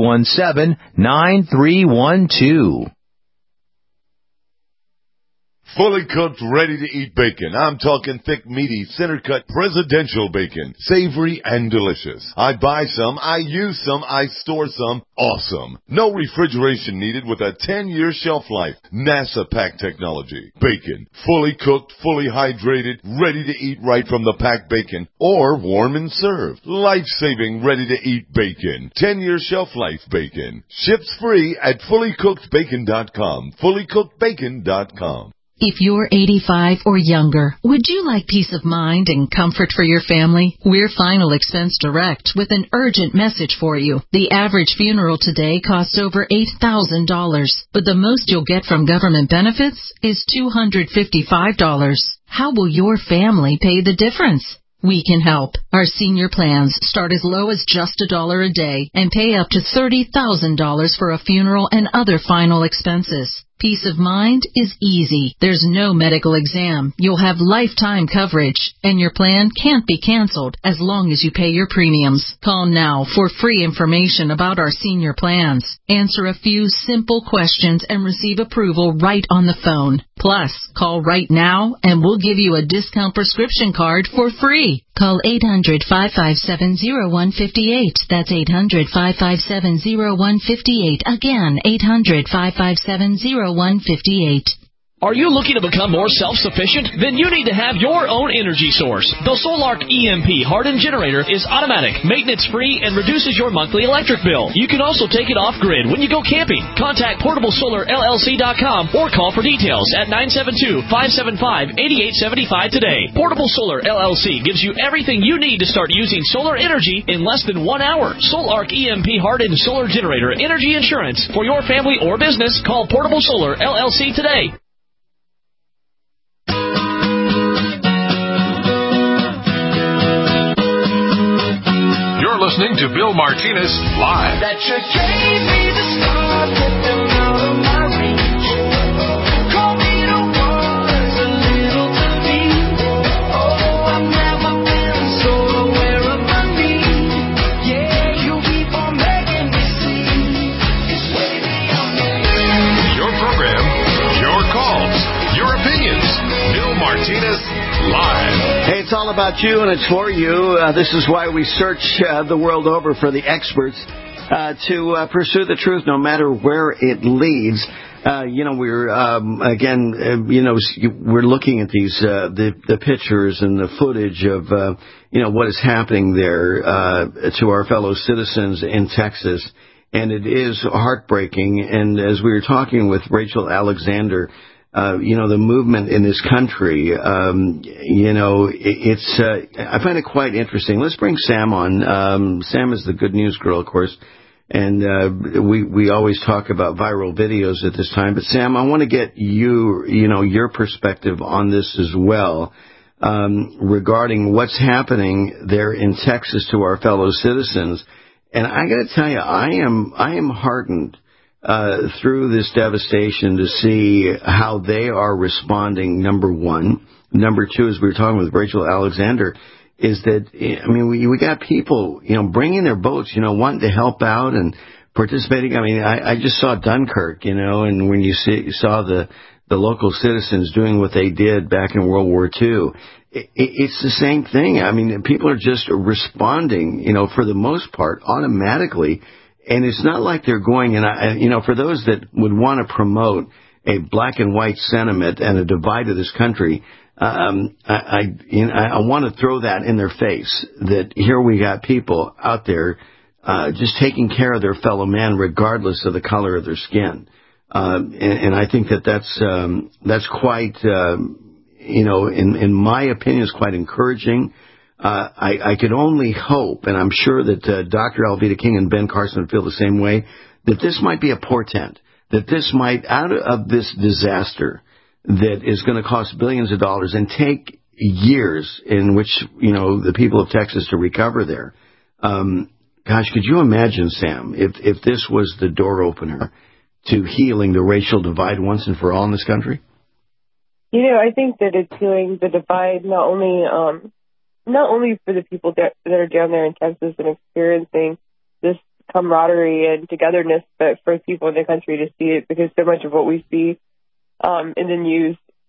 800-617-9312. fully cooked, ready-to-eat bacon. I'm talking thick, meaty, center-cut presidential bacon. Savory and delicious. I buy some, I use some, I store some. Awesome. No refrigeration needed with a 10-year shelf life. NASA pack technology. Bacon. Fully cooked, fully hydrated, ready to eat right from the packed bacon. Or warm and served. Life-saving, ready-to-eat bacon. 10-year shelf life bacon. Ships free at fullycookedbacon.com. fullycookedbacon.com. If you're 85 or younger, would you like peace of mind and comfort for your family? We're Final Expense Direct with an urgent message for you. The average funeral today costs over $8,000, but the most you'll get from government benefits is $255. How will your family pay the difference? We can help. Our senior plans start as low as just $1 a day and pay up to $30,000 for a funeral and other final expenses. Peace of mind is easy. There's no medical exam. You'll have lifetime coverage, and your plan can't be canceled as long as you pay your premiums. Call now for free information about our senior plans. Answer a few simple questions and receive approval right on the phone. Plus, call right now and we'll give you a discount prescription card for free. Call 800-557-0158. That's 800-557-0158. Again, 800-557-0158. Are you looking to become more self-sufficient? Then you need to have your own energy source. The Solark EMP hardened generator is automatic, maintenance-free, and reduces your monthly electric bill. You can also take it off-grid when you go camping. Contact PortableSolarLLC.com or call for details at 972-575-8875 today. Portable Solar LLC gives you everything you need to start using solar energy in less than 1 hour. Solark EMP hardened solar generator energy insurance for your family or business. Call Portable Solar LLC today. Listening to Bill Martinez live. That you gave me the start, get them out of my reach. Call me the ones, a little to me. Oh, I've never been so aware of my need. Yeah, you keep on making me see. It's way beyond me. Your program, your calls, your opinions. Bill Martinez live. Hey, it's all about you and it's for you. This is why we search the world over for the experts to pursue the truth no matter where it leads. We're we're looking at these the pictures and the footage of what is happening there to our fellow citizens in Texas, and it is heartbreaking. And as we were talking with Rachel Alexander, the movement in this country, it's I find it quite interesting. Let's bring Sam on. Sam is the Good News Girl, of course, and we always talk about viral videos at this time. But Sam, I want to get your perspective on this as well, regarding what's happening there in Texas to our fellow citizens. And I got to tell you, I am heartened through this devastation to see how they are responding, number one. Number two, as we were talking with Rachel Alexander, is that, we got people, bringing their boats, wanting to help out and participating. I just saw Dunkirk, and when you saw the local citizens doing what they did back in World War II, it's the same thing. People are just responding, for the most part, automatically. And it's not like they're going, and for those that would want to promote a black and white sentiment and a divide of this country, I want to throw that in their face, that here we got people out there just taking care of their fellow man regardless of the color of their skin. And I think that's quite, in my opinion, is quite encouraging. I could only hope, and I'm sure that Dr. Alveda King and Ben Carson feel the same way, that this might be a portent, that this might, out of this disaster that is going to cost billions of dollars and take years in which, the people of Texas to recover there. Gosh, could you imagine, Sam, if this was the door opener to healing the racial divide once and for all in this country? I think that it's healing the divide not only for the people that are down there in Texas and experiencing this camaraderie and togetherness, but for people in the country to see it, because so much of what we see in the news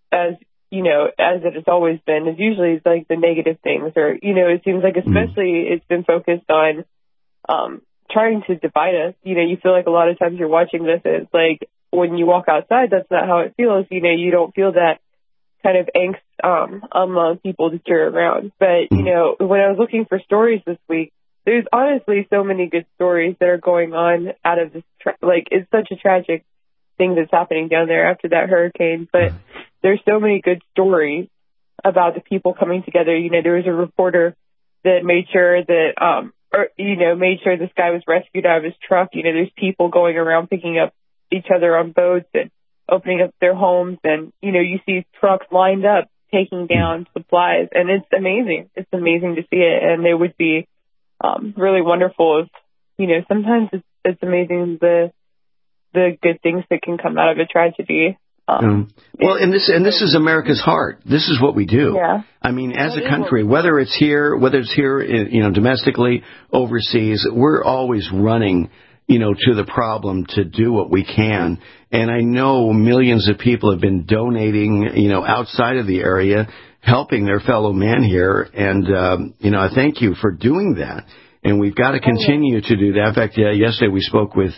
as you know, as it has always been, is usually like the negative things, or it seems like especially it's been focused on trying to divide us. You feel like a lot of times you're watching this, and it's like when you walk outside, that's not how it feels. You don't feel that kind of angst among people that you're around. But when I was looking for stories this week, there's honestly so many good stories that are going on out of this. It's such a tragic thing that's happening down there after that hurricane, but there's so many good stories about the people coming together. There was a reporter that made sure that, made sure this guy was rescued out of his truck. There's people going around picking up each other on boats and opening up their homes, and you see trucks lined up taking down supplies, and it's amazing. It's amazing to see it, and it would be really wonderful if sometimes it's amazing the good things that can come out of a tragedy. Well, and this is America's heart. This is what we do. Yeah. I mean, as a country, whether it's here, domestically, overseas, we're always running, to the problem to do what we can. And I know millions of people have been donating, outside of the area, helping their fellow man here. And, I thank you for doing that. And we've got to continue to do that. In fact, yesterday we spoke with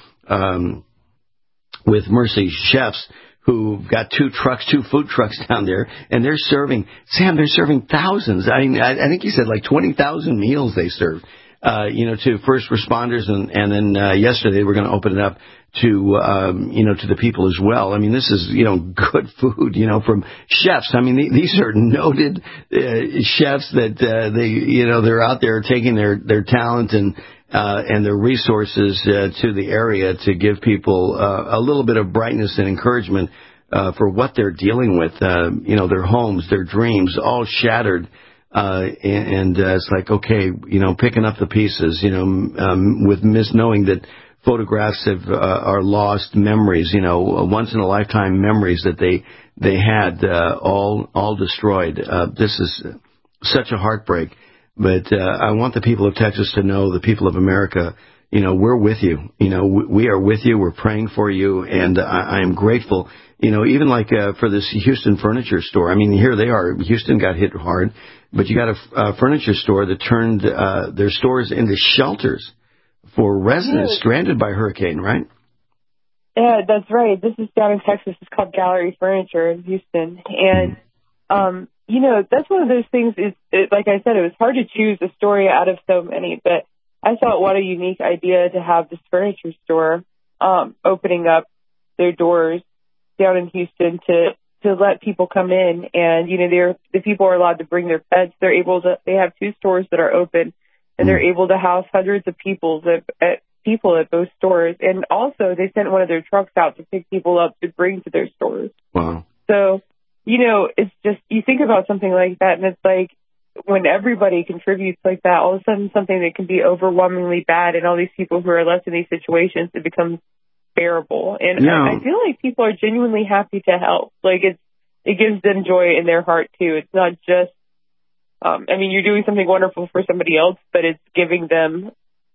Mercy Chefs, who got two food trucks down there, and they're serving thousands. I think he said like 20,000 meals they serve, to first responders, and then yesterday we're going to open it up to to the people as well. I mean, this is good food, from chefs. I mean, these are noted chefs that they're out there taking their talent and their resources to the area to give people a little bit of brightness and encouragement for what they're dealing with. Their homes, their dreams, all shattered. And it's like, okay, picking up the pieces, with knowing that photographs are lost memories, once in a lifetime memories that they had, all destroyed. This is such a heartbreak. But I want the people of Texas to know, the people of America, we're with you. We are with you. We're praying for you, and I am grateful. Even like for this Houston furniture store. I mean, here they are. Houston got hit hard, but you got a furniture store that turned their stores into shelters for residents stranded by hurricane, right? Yeah, that's right. This is down in Texas. It's called Gallery Furniture in Houston, and that's one of those things. Like I said, it was hard to choose a story out of so many, but I thought what a unique idea to have this furniture store opening up their doors down in Houston to let people come in, and the people are allowed to bring their pets. They have two stores that are open, and they're able to house hundreds of people at those stores, and also they sent one of their trucks out to pick people up to bring to their stores. Wow. So it's just, you think about something like that, and it's like when everybody contributes like that, all of a sudden something that can be overwhelmingly bad, and all these people who are left in these situations, it becomes bearable. And I feel like people are genuinely happy to help. Like it gives them joy in their heart too. It's not just, you're doing something wonderful for somebody else, but it's giving them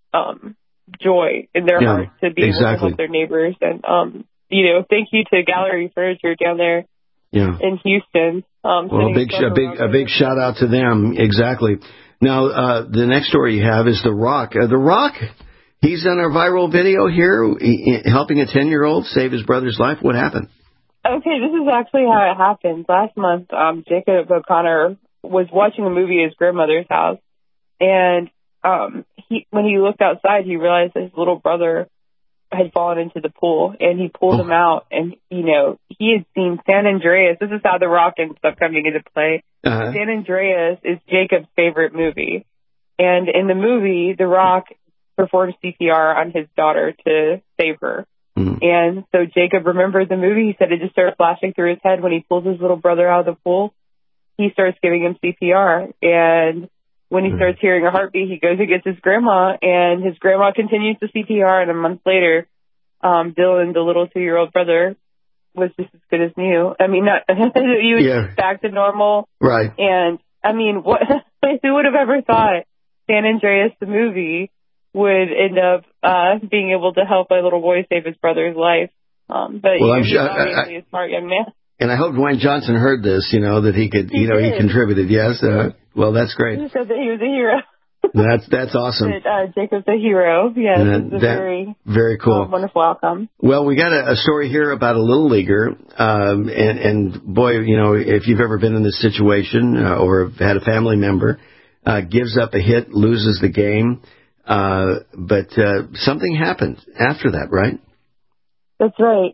joy in their heart to be able to help their neighbors. And thank you to Gallery Furniture down there in Houston. Well, a big shout out to them. Exactly. Now, the next story you have is The Rock. The Rock, he's done a viral video here helping a 10-year-old save his brother's life. What happened? Okay, this is actually how it happened. Last month, Jacob O'Connor was watching a movie at his grandmother's house, and when he looked outside, he realized his little brother had fallen into the pool, and he pulled him out, and, he had seen San Andreas. This is how The Rock ends up coming into play. Uh-huh. San Andreas is Jacob's favorite movie, and in the movie, The Rock performs CPR on his daughter to save her. Mm-hmm. And so Jacob remembered the movie. He said it just started flashing through his head when he pulls his little brother out of the pool. He starts giving him CPR, and when he starts hearing a heartbeat, he goes and gets his grandma, and his grandma continues the CPR, and a month later, Dylan, the little 2-year-old brother, was just as good as new. I mean, he was back to normal. Right. And, what? Who would have ever thought San Andreas, the movie, would end up being able to help a little boy save his brother's life? But he's obviously a smart young man. And I hope Dwayne Johnson heard this, that he could, he contributed. Yes. Well, that's great. He said that he was a hero. That's awesome. Jacob's a hero. Yes, it's a very cool, wonderful outcome. Well, we got a story here about a little leaguer, and boy, if you've ever been in this situation or had a family member gives up a hit, loses the game, but something happened after that, right? That's right.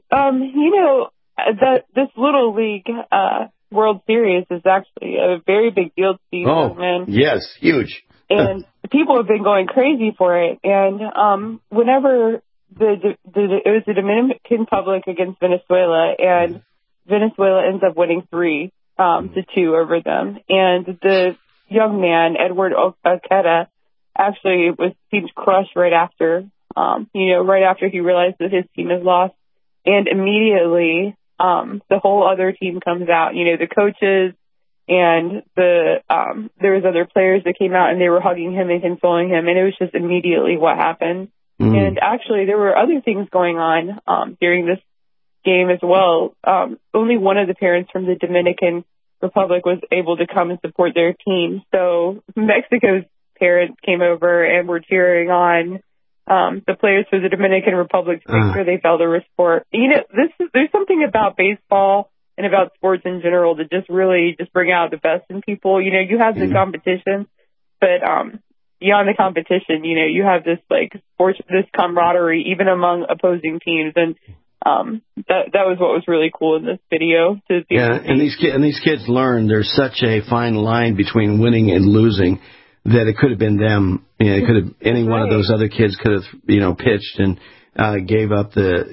This Little League World Series is actually a very big deal to these young men. Yes, huge. And people have been going crazy for it. And whenever it was the Dominican Republic against Venezuela, and Venezuela ends up winning 3-2 over them. And the young man, Edward Oqueta, actually seemed crushed right after, right after he realized that his team has lost. And immediately, the whole other team comes out, the coaches, and there was other players that came out and they were hugging him and consoling him, and it was just immediately what happened. And actually, there were other things going on during this game as well. Only one of the parents from the Dominican Republic was able to come and support their team. So Mexico's parents came over and were cheering on the players for the Dominican Republic to make sure they felt a support. There's something about baseball and about sports in general that just really bring out the best in people. You have the competition, but beyond the competition, you have this this camaraderie even among opposing teams, and that was what was really cool in this video. And these kids learn there's such a fine line between winning and losing that it could have been them. It could have any one of those other kids could have pitched and gave up the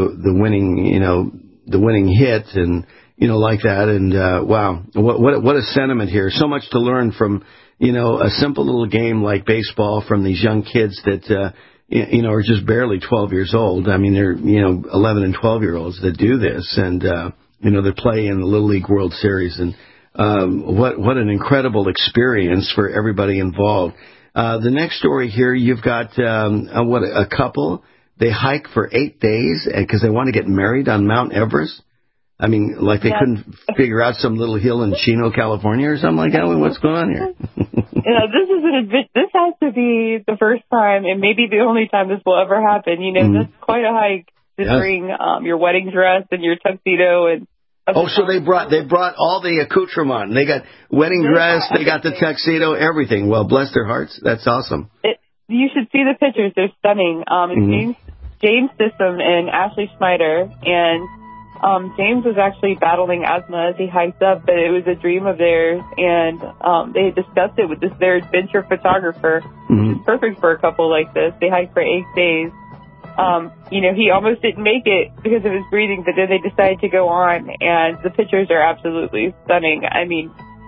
winning hit and like that, and wow, what a sentiment here. So much to learn from a simple little game like baseball from these young kids that are just barely 12 years old. I mean, they're 11 and 12-year-olds that do this, and they play in the Little League World Series, and what an incredible experience for everybody involved. The next story here, you've got a couple. They hike for 8 days because they want to get married on Mount Everest. I mean, like they couldn't figure out some little hill in Chino, California or something like that. What's going on here? This has to be the first time and maybe the only time this will ever happen. That's quite a hike to bring your wedding dress and your tuxedo and. So they brought all the accoutrement. They got wedding dress, they got the tuxedo, everything. Well, bless their hearts. That's awesome. You should see the pictures. They're stunning. It's James Sissom and Ashley Schneider, and James was actually battling asthma as he hiked up, but it was a dream of theirs, and they had discussed it with their adventure photographer. It's perfect for a couple like this. They hiked for 8 days. He almost didn't make it because of his breathing, but then they decided to go on, and the pictures are absolutely stunning. I mean,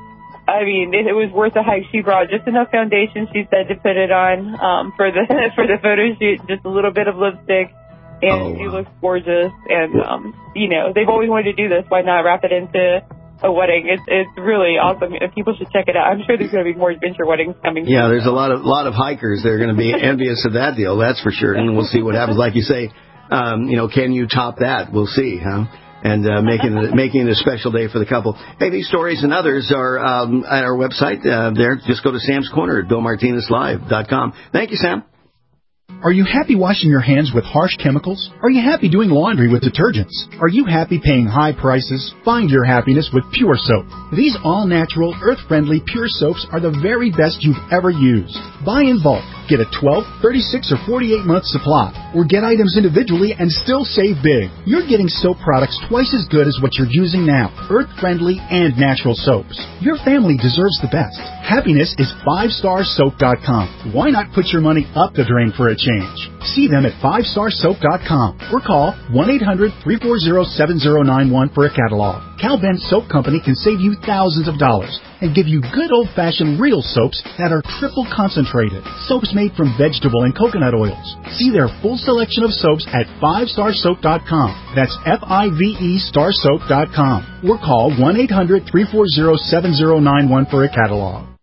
it was worth the hike. She brought just enough foundation, she said, to put it on for the photo shoot, just a little bit of lipstick. And she looks gorgeous, and they've always wanted to do this. Why not wrap it into a wedding? It's really awesome. People should check it out. I'm sure there's going to be more adventure weddings coming. Yeah, there's a lot of hikers that are going to be envious of that deal. That's for sure. And we'll see what happens. Like you say, can you top that? We'll see, huh? And making it a special day for the couple. Hey, these stories and others are at our website. There, just go to Sam's Corner at BillMartinezLive.com. Thank you, Sam. Are you happy washing your hands with harsh chemicals? Are you happy doing laundry with detergents? Are you happy paying high prices? Find your happiness with Pure Soap. These all-natural, earth-friendly Pure Soaps are the very best you've ever used. Buy in bulk. Get a 12, 36, or 48-month supply. Or get items individually and still save big. You're getting soap products twice as good as what you're using now. Earth-friendly and natural soaps. Your family deserves the best. Happiness is 5starsoap.com. Why not put your money up the drain for a change? See them at 5starsoap.com or call 1-800-340-7091 for a catalog. Cal Ben Soap Company can save you thousands of dollars and give you good old-fashioned real soaps that are triple concentrated. Soaps made from vegetable and coconut oils. See their full selection of soaps at 5starsoap.com. That's FIVE starsoap.com or call 1-800-340-7091 for a catalog.